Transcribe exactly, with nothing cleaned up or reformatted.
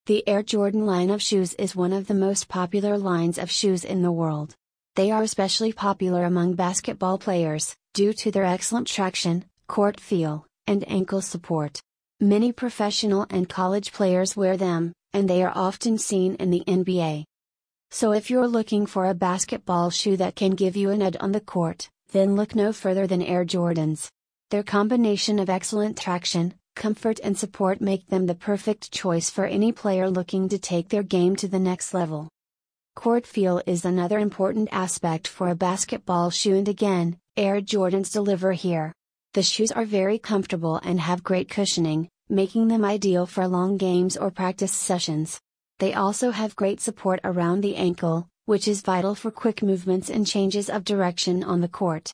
The Air Jordan line of shoes is one of the most popular lines of shoes in the world. They are especially popular among basketball players, due to their excellent traction, court feel, and ankle support. Many professional and college players wear them, and they are often seen in the N B A. So if you're looking for a basketball shoe that can give you an edge on the court, then look no further than Air Jordans. Their combination of excellent traction, comfort and support make them the perfect choice for any player looking to take their game to the next level. Court feel is another important aspect for a basketball shoe, and again, Air Jordans deliver here. The shoes are very comfortable and have great cushioning, making them ideal for long games or practice sessions. They also have great support around the ankle, which is vital for quick movements and changes of direction on the court.